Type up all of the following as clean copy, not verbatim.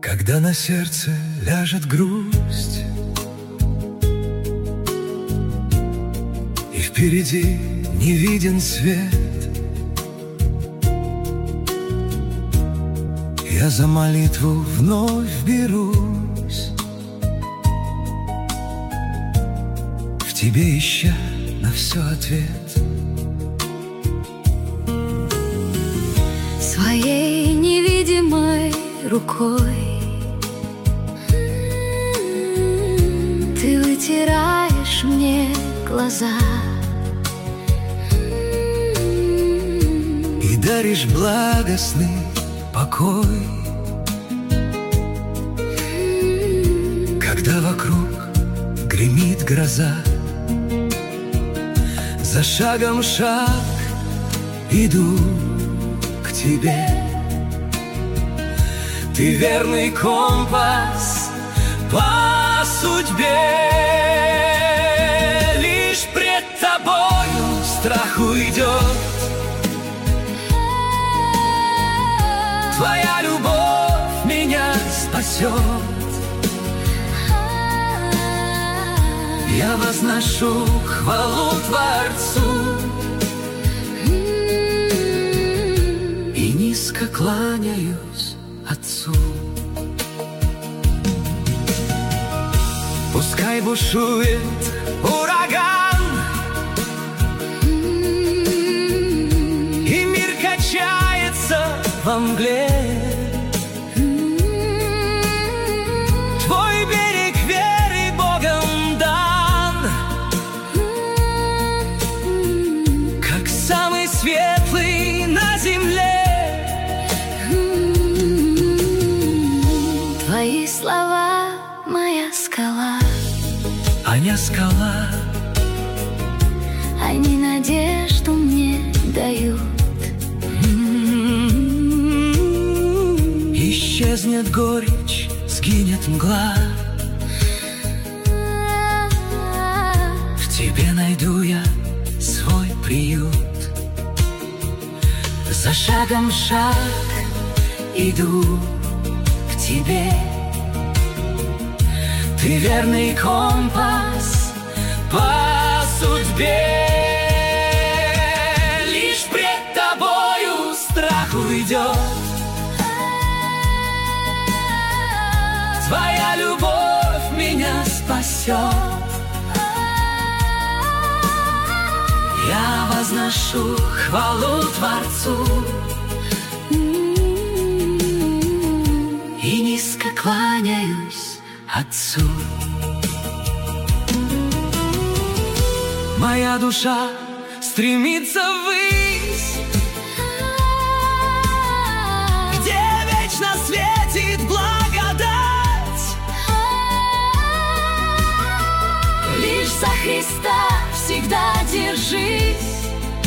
Когда на сердце ляжет грусть, и впереди не виден свет, я за молитву вновь берусь, в тебе ища на все ответ. Своей невидимой рукой ты вытираешь мне глаза и даришь благостный покой, когда вокруг гремит гроза. За шагом шаг иду к тебе. Ты верный компас по судьбе. Лишь пред тобою страх уйдет. Твоя любовь меня спасет. Я возношу хвалу Творцу и низко кланяюсь Отцу. Пускай бушует ураган, и мир качается во мгле. Твой берег веры Богом дан, как самый светлый на земле. Твои слова — моя скала, А не скала. они надежду мне дают. Исчезнет горечь, сгинет мгла. В тебе найду я свой приют. За шагом шаг иду к тебе. Ты верный компас по судьбе. Лишь пред тобою страх уйдет. Твоя любовь меня спасет. Я возношу хвалу Творцу и низко кланяюсь Отцу. Моя душа стремится ввысь, где вечно светит благодать. Лишь за Христа всегда держись,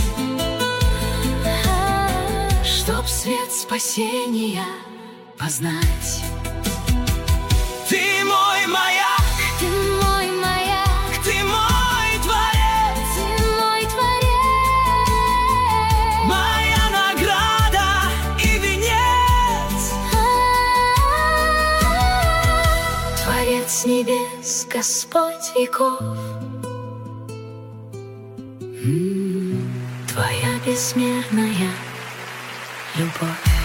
чтоб свет спасения познать. Ты мой маяк, Ты мой маяк, ты мой Творец, Ты мой Творец, моя награда и венец. Творец небес, Господь веков, Твоя безмерная любовь.